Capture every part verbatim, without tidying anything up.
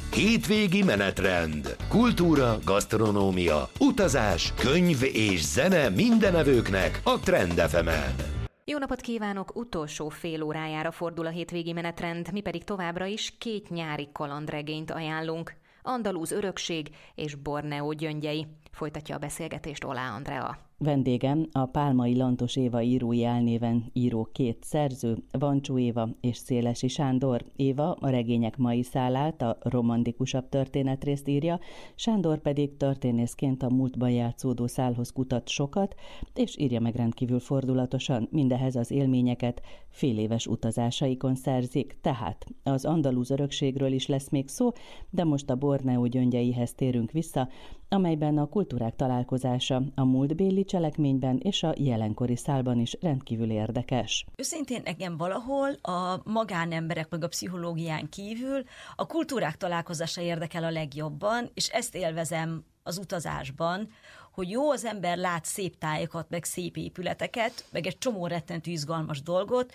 Hétvégi menetrend. Kultúra, gasztronómia, utazás, könyv és zene mindenevőknek a Trend ef emen. Jó napot kívánok! Utolsó fél órájára fordul a hétvégi menetrend, mi pedig továbbra is két nyári kalandregényt ajánlunk. Andalúz örökség és Borneó gyöngyei. Folytatja a beszélgetést Olá Andrea. Vendégem a Pálmai Lantos Éva írói álnéven író két szerző, Vancsó Éva és Szélesi Sándor. Éva a regények mai szálát, a romantikusabb történetrészt írja, Sándor pedig történészként a múltban játszódó szálhoz kutat sokat, és írja meg rendkívül fordulatosan, mindehez az élményeket féléves utazásaikon szerzik, tehát az andalúz örökségről is lesz még szó, de most a Borneó gyöngyeihez térünk vissza, amelyben a kultúrák találkozása a múltbéli cselekményben és a jelenkori szálban is rendkívül érdekes. Őszintén nekem valahol a magánemberek meg a pszichológián kívül a kultúrák találkozása érdekel a legjobban, és ezt élvezem az utazásban, hogy jó, az ember lát szép tájakat, meg szép épületeket, meg egy csomó rettentő izgalmas dolgot,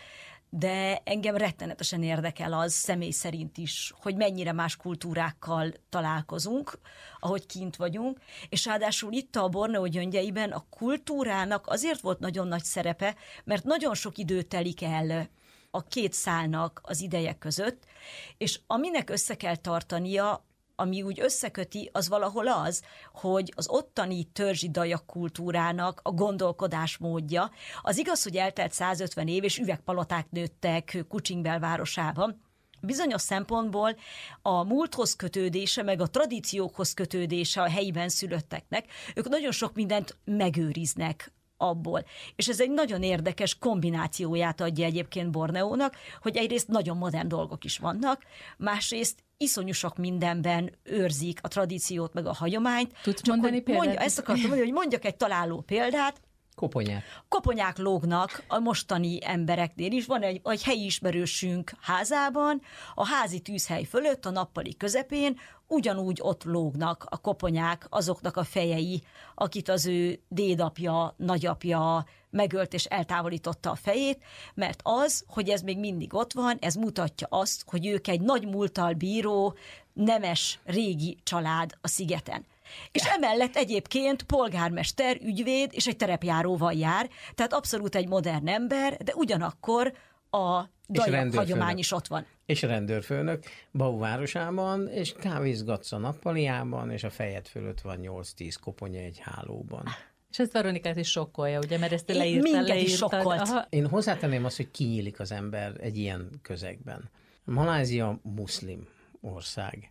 de engem rettenetesen érdekel az személy szerint is, hogy mennyire más kultúrákkal találkozunk, ahogy kint vagyunk, és ráadásul itt a Borneó gyöngyeiben a kultúrának azért volt nagyon nagy szerepe, mert nagyon sok idő telik el a két szálnak az ideje között, és aminek össze kell tartania, ami úgy összeköti, az valahol az, hogy az ottani törzsi dajak kultúrának a gondolkodásmódja, az igaz, hogy eltelt százötven év, és üvegpaloták nőttek Kucsing belvárosában, bizonyos szempontból a múlthoz kötődése, meg a tradíciókhoz kötődése a helyiben szülötteknek, ők nagyon sok mindent megőriznek abból. És ez egy nagyon érdekes kombinációját adja egyébként Borneónak, hogy egyrészt nagyon modern dolgok is vannak, másrészt iszonyú sok mindenben őrzik a tradíciót, meg a hagyományt. Tudsz Csak mondani példát? Mondja, ezt akartam mondani, hogy mondjak egy találó példát. Koponyák. Koponyák lógnak a mostani embereknél is. Van egy, egy helyi ismerősünk házában, a házi tűzhely fölött, a nappali közepén, ugyanúgy ott lógnak a koponyák, azoknak a fejei, akit az ő dédapja, nagyapja megölt és eltávolította a fejét, mert az, hogy ez még mindig ott van, ez mutatja azt, hogy ők egy nagy múlttal bíró, nemes, régi család a szigeten. És emellett egyébként polgármester, ügyvéd és egy terepjáróval jár, tehát abszolút egy modern ember, de ugyanakkor a dajak hagyomány is ott van. És rendőrfőnök Bau városában, és kávézgatsz a nappaliában, és a fejed fölött van nyolc-tíz koponya egy hálóban. És ez Veronikát is sokkolja, ugye, mert ezt leírtad. Minket is sokkolt. Én hozzátenném azt, hogy kinyílik az ember egy ilyen közegben. Malázia muszlim ország.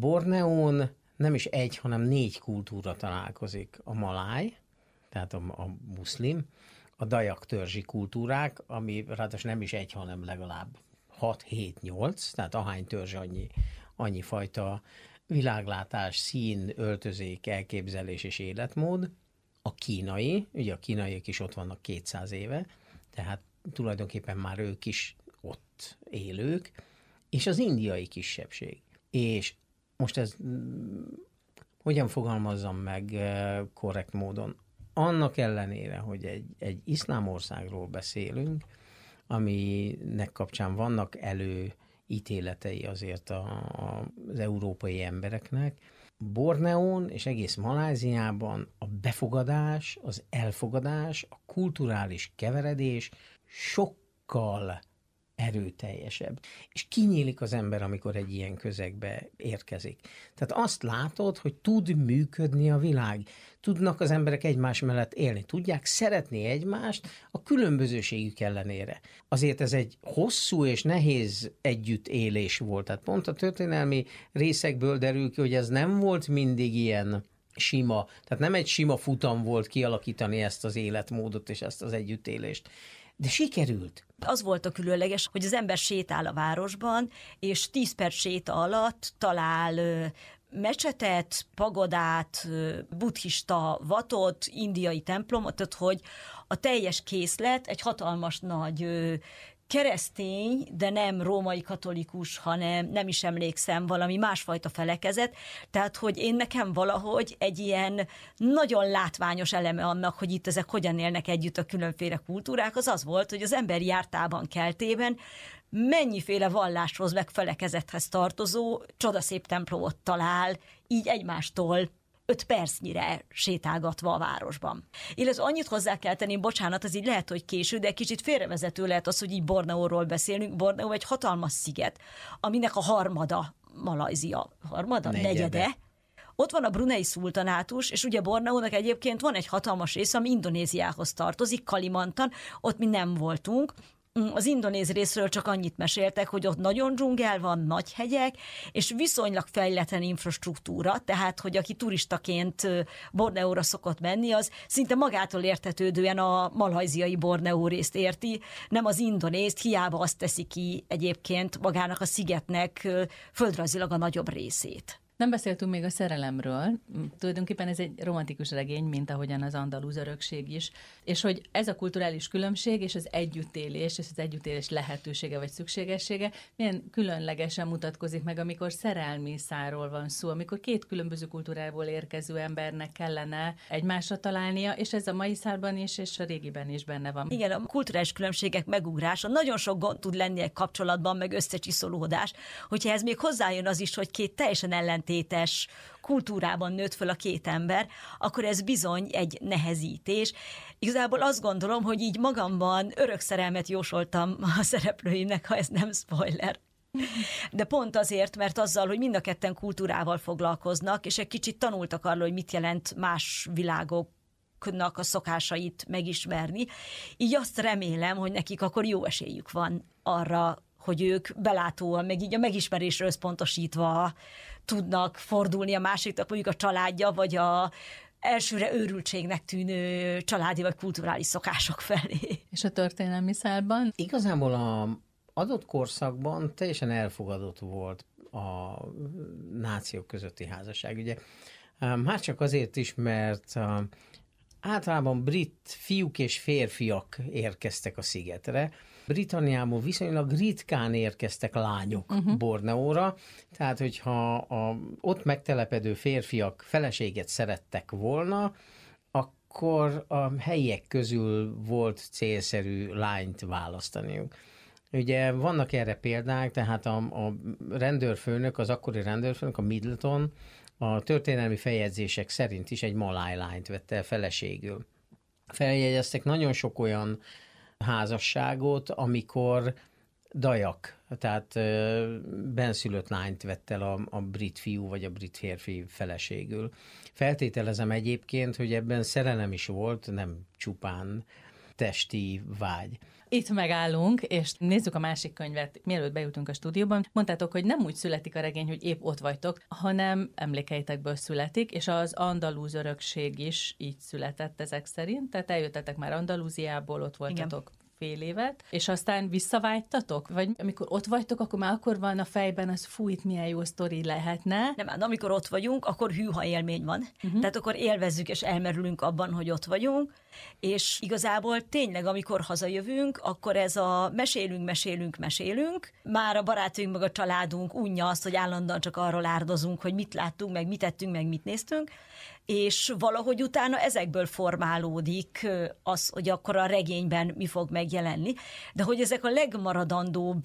Borneón nem is egy, hanem négy kultúra találkozik. A maláj, tehát a, a muszlim, a dajak törzsi kultúrák, ami ráadásul nem is egy, hanem legalább hat, hét, nyolc, tehát ahány törzs annyi, annyi fajta világlátás, szín, öltözék, elképzelés és életmód. A kínai, ugye a kínaiak is ott vannak kétszáz éve, tehát tulajdonképpen már ők is ott élők, és az indiai kisebbség. És most ez, hogyan fogalmazzam meg korrekt módon? Annak ellenére, hogy egy, egy iszlám országról beszélünk, aminek kapcsán vannak előítéletei azért a, a, az európai embereknek, Borneón és egész Maláziában a befogadás, az elfogadás, a kulturális keveredés sokkal erőteljesebb. És kinyílik az ember, amikor egy ilyen közegbe érkezik. Tehát azt látod, hogy tud működni a világ. Tudnak az emberek egymás mellett élni. Tudják szeretni egymást a különbözőségük ellenére. Azért ez egy hosszú és nehéz együttélés volt. Tehát pont a történelmi részekből derül ki, hogy ez nem volt mindig ilyen sima. Tehát nem egy sima futam volt kialakítani ezt az életmódot és ezt az együttélést. De sikerült. Az volt a különleges, hogy az ember sétál a városban, és tíz perc séta alatt talál ö, mecsetet, pagodát, ö, buddhista vatot, indiai templomot, tehát hogy a teljes készlet egy hatalmas nagy ö, keresztény, de nem római katolikus, hanem nem is emlékszem, valami másfajta felekezet, tehát hogy én nekem valahogy egy ilyen nagyon látványos eleme annak, hogy itt ezek hogyan élnek együtt a különféle kultúrák, az az volt, hogy az ember jártában, keltében mennyiféle valláshoz, meg felekezethez tartozó csodaszép templomot talál, így egymástól öt percnyire sétálgatva a városban. Illetve annyit hozzá kell tenni, bocsánat, az így lehet, hogy késő, de kicsit félrevezető lehet az, hogy így Borneóról beszélünk. Borneó egy hatalmas sziget, aminek a harmada Malajzia. Harmada? Negyede. Negyede. Ott van a Brunei szultanátus, és ugye Borneónak egyébként van egy hatalmas része, ami Indonéziához tartozik, Kalimantan, ott mi nem voltunk. Az indonéz részről csak annyit meséltek, hogy ott nagyon dzsungel van, nagy hegyek, és viszonylag fejletlen infrastruktúra, tehát, hogy aki turistaként Borneóra szokott menni, az szinte magától értetődően a malajziai Borneó részt érti, nem az indonézt, hiába azt teszi ki egyébként magának a szigetnek földrajzilag a nagyobb részét. Nem beszéltünk még a szerelemről, tulajdonképpen ez egy romantikus regény, mint ahogyan az andalúz örökség is, és hogy ez a kulturális különbség és az együttélés, és az együttélés lehetősége vagy szükségessége milyen különlegesen mutatkozik meg, amikor szerelmi szárról van szó, amikor két különböző kultúrából érkező embernek kellene egymásra találnia, és ez a mai szárban is, és a régiben is benne van. Igen, a kulturális különbségek megugrása nagyon sok gond tud lenni egy kapcsolatban, meg összecsiszolódás, hogyha ez még hozzájön az is, hogy két teljesen ellent tétes kultúrában nőtt föl a két ember, akkor ez bizony egy nehezítés. Igazából azt gondolom, hogy így magamban örök szerelmet jósoltam a szereplőimnek, ha ez nem spoiler. De pont azért, mert azzal, hogy mind a ketten kultúrával foglalkoznak, és egy kicsit tanultak arról, hogy mit jelent más világok a szokásait megismerni. Így azt remélem, hogy nekik akkor jó esélyük van arra, hogy ők belátóan, meg így a megismerésre összpontosítva tudnak fordulni a másiknak, mondjuk a családja, vagy a elsőre őrültségnek tűnő családi vagy kulturális szokások felé. És a történelmi szálban? Igazából a adott korszakban teljesen elfogadott volt a nációk közötti házasság. Ugye már csak azért is, mert általában brit fiúk és férfiak érkeztek a szigetre. Britanniából viszonylag ritkán érkeztek lányok uh-huh. Borneóra, tehát hogyha a ott megtelepedő férfiak feleséget szerettek volna, akkor a helyiek közül volt célszerű lányt választaniuk. Ugye vannak erre példák, tehát a, a rendőrfőnök, az akkori rendőrfőnök, a Middleton, a történelmi feljegyzések szerint is egy maláj lányt vette el feleségül. Feljegyeztek nagyon sok olyan házasságot, amikor dajak, tehát benszülött lányt vett el a, a brit fiú vagy a brit férfi feleségül. Feltételezem egyébként, hogy ebben szerelem is volt, nem csupán testi vágy. Itt megállunk, és nézzük a másik könyvet, mielőtt bejutunk a stúdióban. Mondtátok, hogy nem úgy születik a regény, hogy épp ott vagytok, hanem emlékeitekből születik, és az andalúz örökség is így született ezek szerint. Tehát eljöttetek már Andalúziából, ott voltatok. Igen. Fél évet, és aztán visszavágytatok? Vagy amikor ott vagytok, akkor már akkor van a fejben az, fú, itt milyen jó sztori lehetne? Nem, hát amikor ott vagyunk, akkor hűha élmény van. Uh-huh. Tehát akkor élvezzük és elmerülünk abban, hogy ott vagyunk, és igazából tényleg, amikor hazajövünk, akkor ez a mesélünk, mesélünk, mesélünk. Már a barátunk meg a családunk unja azt, hogy állandóan csak arról árdozunk, hogy mit láttunk, meg mit tettünk, meg mit néztünk, és valahogy utána ezekből formálódik az, hogy akkor a regényben mi fog megjelenni, de hogy ezek a legmaradandóbb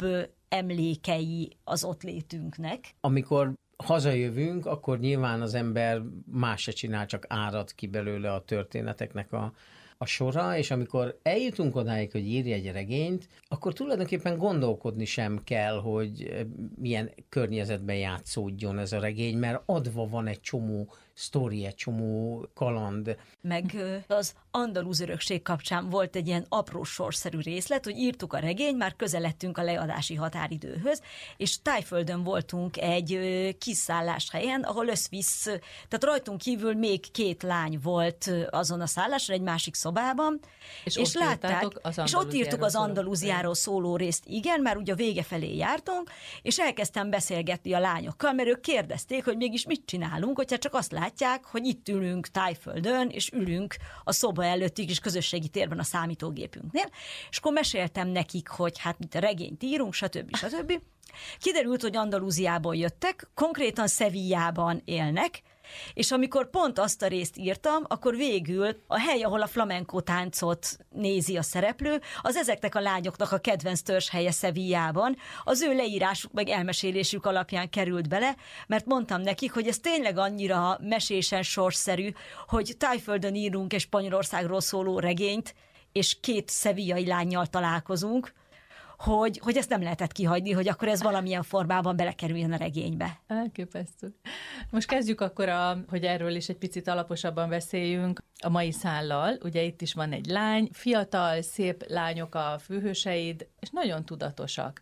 emlékei az ott létünknek. Amikor hazajövünk, akkor nyilván az ember más se csinál, csak árad ki belőle a történeteknek a, a sora, és amikor eljutunk odáig, hogy írj egy regényt, akkor tulajdonképpen gondolkodni sem kell, hogy milyen környezetben játszódjon ez a regény, mert adva van egy csomó sztori, egy csomó kaland. Meg az andalúz örökség kapcsán volt egy ilyen apró sorszerű részlet, hogy írtuk a regényt, már közeledtünk a leadási határidőhöz, és Tájföldön voltunk egy kis szálláshelyen, ahol összvisz, tehát rajtunk kívül még két lány volt azon a szálláson, egy másik szobában, és, és ott látták, és ott írtuk az Andalúziáról Magyarországról szóló részt igen, már ugye a vége felé jártunk, és elkezdtem beszélgetni a lányokkal, mert ők kérdezték, hogy mégis mit csinálunk, hogyha csak azt látják, hogy itt ülünk Tájföldön, és ülünk a szoba előtti kis közösségi térben a számítógépünknél, és akkor meséltem nekik, hogy hát mit a regényt írunk, stb. stb. Kiderült, hogy Andalúziából jöttek, konkrétan Sevillában élnek, és amikor pont azt a részt írtam, akkor végül a hely, ahol a flamenco táncot nézi a szereplő, az ezeknek a lányoknak a kedvenc törzshelye Sevillában, az ő leírásuk meg elmesélésük alapján került bele, mert mondtam nekik, hogy ez tényleg annyira mesésen sorsszerű, hogy Tájföldön írunk egy Spanyolországról szóló regényt, és két szevillai lánnyal találkozunk, hogy, hogy ezt nem lehetett kihagyni, hogy akkor ez valamilyen formában belekerüljön a regénybe. Elképesztő. Most kezdjük akkor, a, hogy erről is egy picit alaposabban beszéljünk, a mai szállal. Ugye itt is van egy lány, fiatal, szép lányok a főhőseid, és nagyon tudatosak.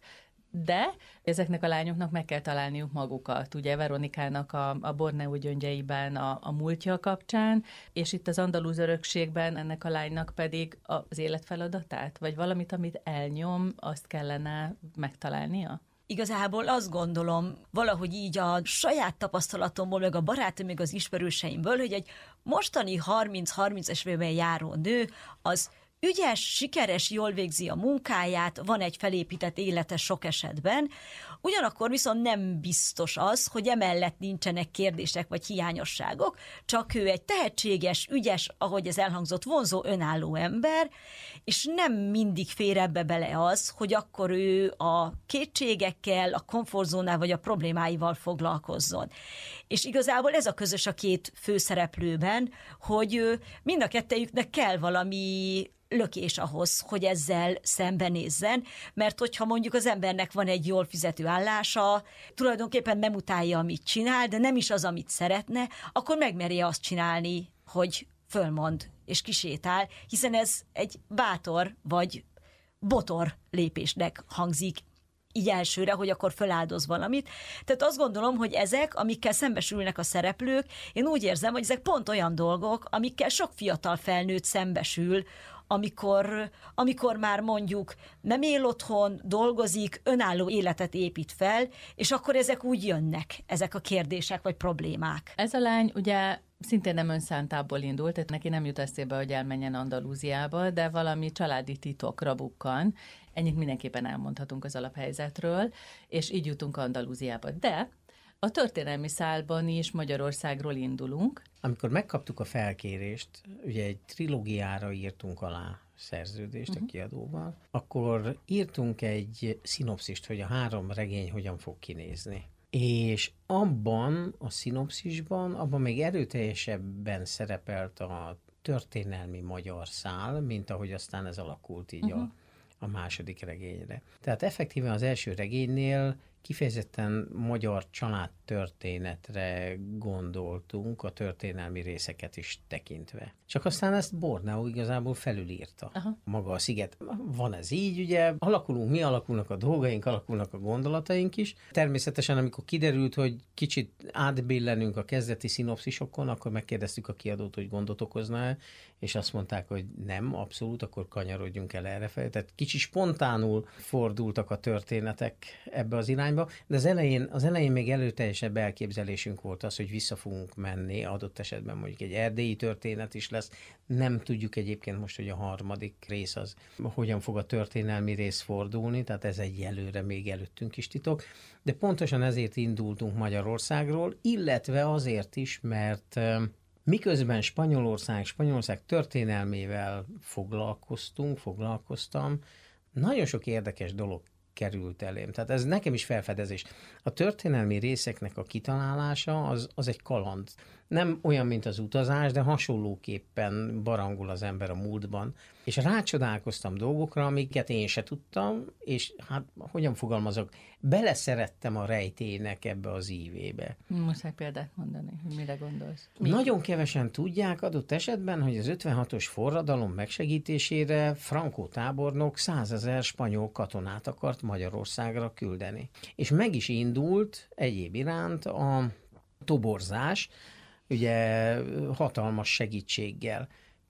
De ezeknek a lányoknak meg kell találniuk magukat. Ugye Veronikának a, a Borneó gyöngyeiben a, a múltja kapcsán, és itt az andalúz örökségben ennek a lánynak pedig az életfeladatát, vagy valamit, amit elnyom, azt kellene megtalálnia? Igazából azt gondolom, valahogy így a saját tapasztalatomból, meg a barátom, meg az ismerőseimből, hogy egy mostani harminc-harminc évben járó nő, az ügyes, sikeres, jól végzi a munkáját, van egy felépített élete sok esetben, ugyanakkor viszont nem biztos az, hogy emellett nincsenek kérdések vagy hiányosságok, csak ő egy tehetséges, ügyes, ahogy ez elhangzott, vonzó, önálló ember, és nem mindig fér ebbe bele az, hogy akkor ő a kétségekkel, a komfortzónával vagy a problémáival foglalkozzon. És igazából ez a közös a két főszereplőben, hogy mind a kettejüknek kell valami lökés ahhoz, hogy ezzel szembenézzen, mert hogyha mondjuk az embernek van egy jól fizető állása, tulajdonképpen nem utálja, amit csinál, de nem is az, amit szeretne, akkor megmerje azt csinálni, hogy fölmond és kisétál, hiszen ez egy bátor vagy botor lépésnek hangzik így elsőre, hogy akkor föláldoz valamit. Tehát azt gondolom, hogy ezek, amikkel szembesülnek a szereplők, én úgy érzem, hogy ezek pont olyan dolgok, amikkel sok fiatal felnőtt szembesül, amikor, amikor már mondjuk nem él otthon, dolgozik, önálló életet épít fel, és akkor ezek úgy jönnek, ezek a kérdések vagy problémák. Ez a lány ugye szintén nem önszántából indult, tehát neki nem jut eszébe, hogy elmenjen Andalúziába, de valami családi titokra bukkan. Ennyit mindenképpen elmondhatunk az alaphelyzetről, és így jutunk Andalúziába. De a történelmi szálban is Magyarországról indulunk. Amikor megkaptuk a felkérést, ugye egy trilógiára írtunk alá szerződést uh-huh. a kiadóval, akkor írtunk egy szinopszist, hogy a három regény hogyan fog kinézni. És abban a szinopszisban, abban még erőteljesebben szerepelt a történelmi magyar szál, mint ahogy aztán ez alakult így uh-huh. a, a második regényre. Tehát effektíven az első regénynél kifejezetten magyar családtörténetre gondoltunk, a történelmi részeket is tekintve. Csak aztán ezt Borneó igazából felülírta. Aha. Maga a sziget. Van ez így, ugye, alakulunk, mi alakulnak a dolgaink, alakulnak a gondolataink is. Természetesen, amikor kiderült, hogy kicsit átbillenünk a kezdeti szinopszisokon, akkor megkérdeztük a kiadót, hogy gondot okozna-e, és azt mondták, hogy nem, abszolút, akkor kanyarodjunk el errefelé. Tehát kicsit spontánul fordultak a történetek ebbe az irányba, de az elején, az elején még előteljesebb elképzelésünk volt az, hogy vissza fogunk menni, adott esetben mondjuk egy erdélyi történet is lesz. Nem tudjuk egyébként most, hogy a harmadik rész az hogyan fog a történelmi rész fordulni, tehát ez egy előre még előttünk is titok, de pontosan ezért indultunk Magyarországról, illetve azért is, mert miközben Spanyolország, Spanyolország történelmével foglalkoztunk, foglalkoztam, nagyon sok érdekes dolog került elém. Tehát ez nekem is felfedezés. A történelmi részeknek a kitalálása az, az egy kaland. Nem olyan, mint az utazás, de hasonlóképpen barangol az ember a múltban. És rácsodálkoztam dolgokra, amiket én se tudtam, és hát hogyan fogalmazok, beleszerettem a rejtélynek ebbe az ívébe. Muszáj példát mondani, hogy mire gondolsz. Mi? Nagyon kevesen tudják adott esetben, hogy az ötvenhatos forradalom megsegítésére Franco tábornok százezer spanyol katonát akart Magyarországra küldeni. És meg is indult egyéb iránt a toborzás, ugye hatalmas segítséggel.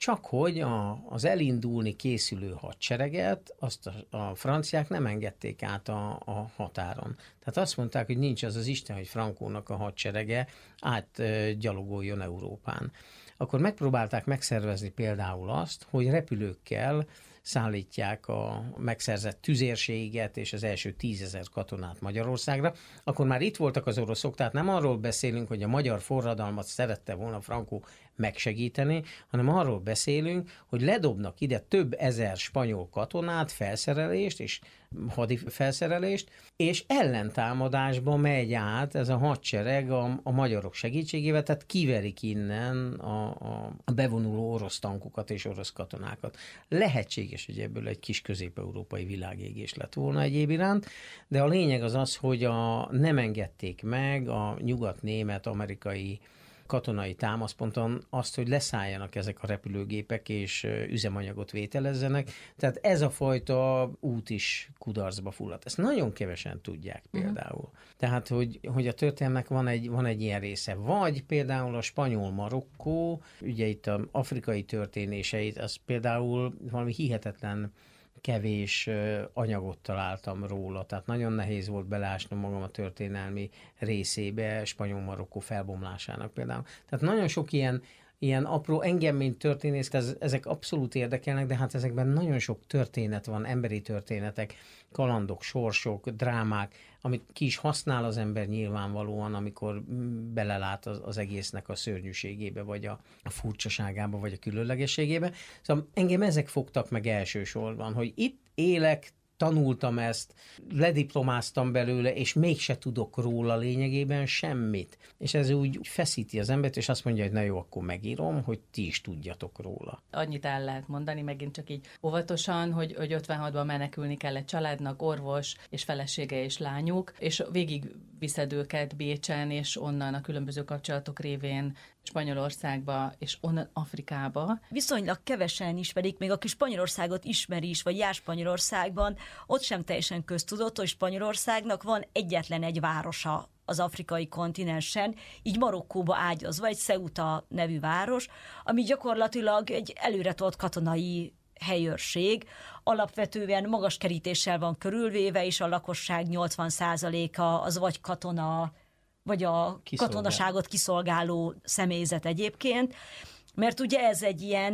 csak hogy a, az elindulni készülő hadsereget, azt a, a franciák nem engedték át a, a határon. Tehát azt mondták, hogy nincs az az Isten, hogy Frankónak a hadserege átgyalogoljon Európán. Akkor megpróbálták megszervezni például azt, hogy repülőkkel szállítják a megszerzett tüzérséget és az első tízezer katonát Magyarországra, akkor már itt voltak az oroszok, tehát nem arról beszélünk, hogy a magyar forradalmat szerette volna Franco megsegíteni, hanem arról beszélünk, hogy ledobnak ide több ezer spanyol katonát, felszerelést és hadi felszerelést, és ellentámadásba megy át ez a hadsereg a, a magyarok segítségével, tehát kiverik innen a, a, a bevonuló orosz tankokat és orosz katonákat. Lehetséges, hogy ebből egy kis közép-európai világégés lett volna egyéb iránt, de a lényeg az az, hogy a, nem engedték meg a nyugat-német amerikai katonai támaszponton azt, hogy leszálljanak ezek a repülőgépek és üzemanyagot vételezzenek. Tehát ez a fajta út is kudarcba fulladt. Ezt nagyon kevesen tudják például. Uh-huh. Tehát, hogy, hogy a történetnek van egy, van egy ilyen része. Vagy például a spanyol-Marokkó, ugye itt az afrikai történéseit, az például valami hihetetlen kevés anyagot találtam róla, tehát nagyon nehéz volt beleásnom magam a történelmi részébe, Spanyol-Marokkó felbomlásának például. Tehát nagyon sok ilyen, ilyen apró, engem, mint történész, ez, ezek abszolút érdekelnek, de hát ezekben nagyon sok történet van, emberi történetek, kalandok, sorsok, drámák, amit ki is használ az ember nyilvánvalóan, amikor belelát az, az egésznek a szörnyűségébe, vagy a, a furcsaságába, vagy a különlegességébe. Szóval engem ezek fogtak meg elsősorban, hogy itt élek, tanultam ezt, lediplomáztam belőle, és mégse tudok róla lényegében semmit. És ez úgy feszíti az embert, és azt mondja, hogy na jó, akkor megírom, hogy ti is tudjatok róla. Annyit el lehet mondani, megint csak így óvatosan, hogy, hogy ötvenhatban menekülni kellett családnak, orvos és felesége és lányuk, és végig viszed őket Bécsen, és onnan a különböző kapcsolatok révén Spanyolországba, és onnan Afrikába. Viszonylag kevesen ismerik, még aki Spanyolországot ismeri is, vagy jár Spanyolországban, ott sem teljesen köztudott, hogy Spanyolországnak van egyetlen egy városa az afrikai kontinensen, így Marokkóba ágyazva, egy Ceuta nevű város, ami gyakorlatilag egy előretolt katonai helyőrség, alapvetően magas kerítéssel van körülvéve, és a lakosság nyolcvan százaléka az vagy katona, vagy a Kiszolgál. katonaságot kiszolgáló személyzet egyébként, mert ugye ez egy ilyen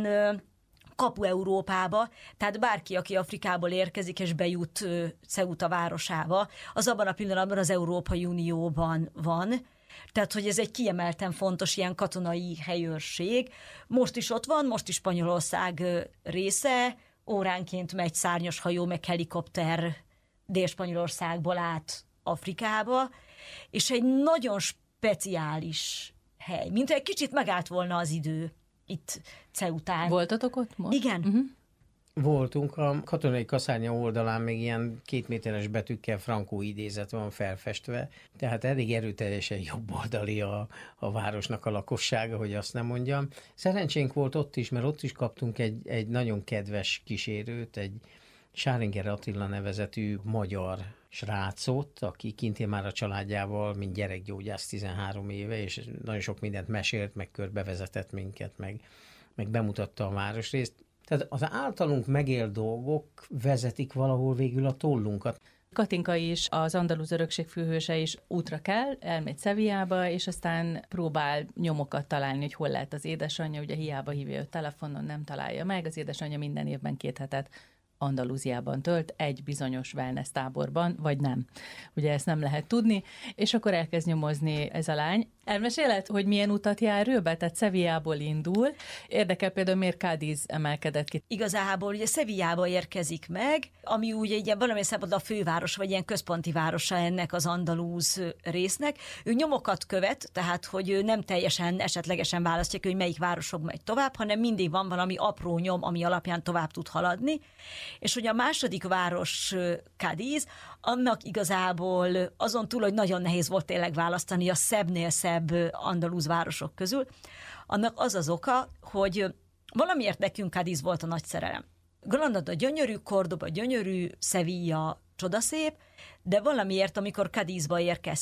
kapu Európába, tehát bárki, aki Afrikából érkezik és bejut Ceuta városába, az abban a pillanatban az Európai Unióban van. Tehát, hogy ez egy kiemelten fontos ilyen katonai helyőrség. Most is ott van, most is Spanyolország része, óránként megy szárnyas hajó, meg helikopter Dél-Spanyolországból át Afrikába, és egy nagyon speciális hely, mint egy kicsit megállt volna az idő itt Ceután. Voltatok ott most? Igen. Uh-huh. Voltunk, a katonai kaszárnya oldalán még ilyen kétméteres betűkkel Franco idézet van felfestve, tehát elég erőteljesen jobboldali a, a városnak a lakossága, hogy azt nem mondjam. Szerencsénk volt ott is, mert ott is kaptunk egy, egy nagyon kedves kísérőt, egy Sáringer Attila nevezetű magyar srácot, aki kintén már a családjával, mint gyerekgyógyász tizenhárom éve, és nagyon sok mindent mesélt, meg körbevezetett minket, meg, meg bemutatta a városrészt. Tehát az általunk megélt dolgok vezetik valahol végül a tollunkat. Katinka is, az andalúz örökség főhőse is útra kell, elmegy Sevillába, és aztán próbál nyomokat találni, hogy hol lehet az édesanyja, ugye hiába hívja őt telefonon, nem találja meg, az édesanyja minden évben két hetet Andalúziában tölt, egy bizonyos wellness táborban, vagy nem. Ugye ezt nem lehet tudni, és akkor elkezd nyomozni ez a lány. Elmeséled, hogy milyen utat jár ő be? Tehát Sevillából indul. Érdekel például, miért Cádiz emelkedett ki? Igazából ugye Sevillába érkezik meg, ami ugye ugye valamilyen szempontból a főváros, vagy ilyen központi városa ennek az andalúz résznek. Ő nyomokat követ, tehát hogy ő nem teljesen esetlegesen választja, hogy melyik városok megy tovább, hanem mindig van valami apró nyom, ami alapján tovább tud haladni. És hogy a második város Cádiz, annak igazából azon túl, hogy nagyon nehéz volt tényleg választani a szebbnél szebb andalúz városok közül, annak az az oka, hogy valamiért nekünk Cádiz volt a nagy szerelem. Granada gyönyörű, Córdoba gyönyörű, Sevilla csodaszép, de valamiért, amikor Cádizba érkeztünk,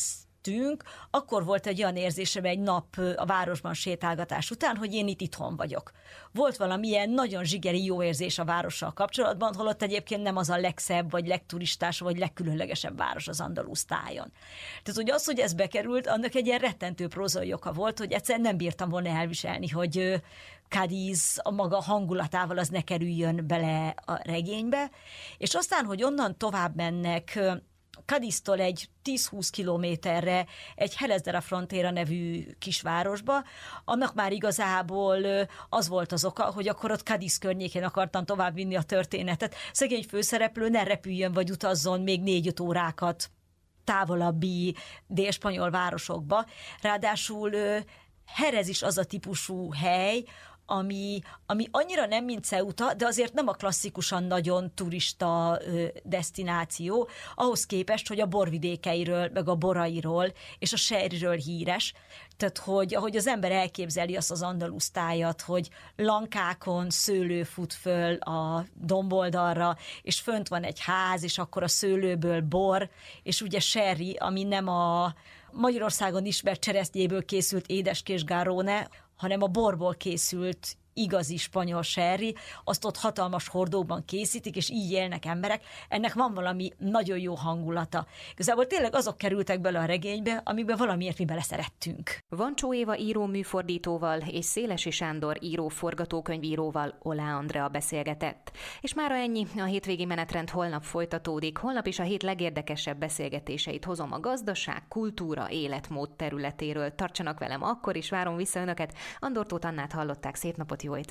mentünk, akkor volt egy olyan érzésem egy nap a városban sétálgatás után, hogy én itt itthon vagyok. Volt valamilyen nagyon zsigeri jó érzés a várossal kapcsolatban, holott egyébként nem az a legszebb, vagy legturistás, vagy legkülönlegesebb város az andalusz tájon. Tehát ugye az, hogy ez bekerült, annak egy ilyen rettentő prózai oka volt, hogy egyszerűen nem bírtam volna elviselni, hogy Cádiz a maga hangulatával az ne kerüljön bele a regénybe, és aztán, hogy onnan tovább mennek Cadiztól egy tíz-húsz kilométerre egy Jerez de la Frontera nevű kisvárosba, annak már igazából az volt az oka, hogy akkor ott Cádiz környékén akartam tovább vinni a történetet. Szegény főszereplő ne repüljön vagy utazzon még négy-öt órákat távolabbi délspanyol városokba. Ráadásul Jerez is az a típusú hely, ami, ami annyira nem mint Ceuta, de azért nem a klasszikusan nagyon turista ö, desztináció, ahhoz képest, hogy a borvidékeiről, meg a borairól és a sherryről híres. Tehát, hogy ahogy az ember elképzeli azt az andalusz tájat, hogy lankákon szőlő fut föl a domboldalra, és fönt van egy ház, és akkor a szőlőből bor, és ugye sherry, ami nem a Magyarországon ismert cseresznyéből készült édeskés Garrone, hanem a borból készült igazi spanyol sherry, azt ott hatalmas hordóban készítik, és így élnek emberek. Ennek van valami nagyon jó hangulata. Igazából tényleg azok kerültek bele a regénybe, amikben valamiért mi beleszerettünk. Vancsó Éva író műfordítóval és Szélesi Sándor író forgatókönyvíróval Olá Andrea beszélgetett. És mára ennyi, a hétvégi menetrend holnap folytatódik. Holnap is a hét legérdekesebb beszélgetéseit hozom a gazdaság, kultúra, életmód területéről. Tartsanak velem, akkor is várom vissza önöket. Andor Tóth Annát hallották, szép napot, jó étvágyat!